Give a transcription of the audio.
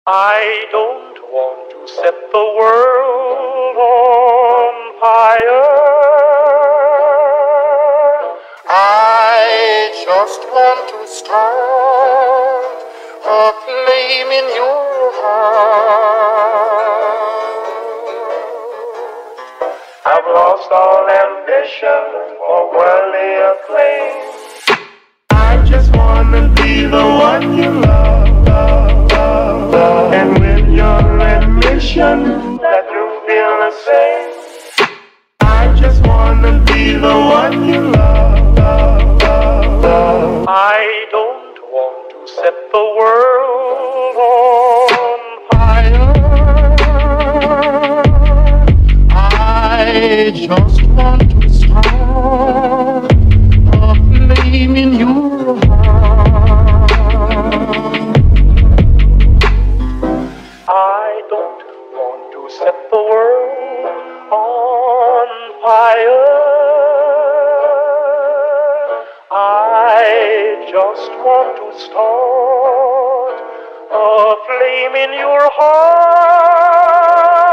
I don't want to set the world on fire. I just want to start a flame in your heart. I've lost all ambition for worldly acclaim. I just wanna be the one you love. And with your admission that you feel the same, I just wanna be the one you love. I don't want to set the world on fire. I just want to start a flame in your heart. I don't want to set the world on fire. I just want to start a flame in your heart.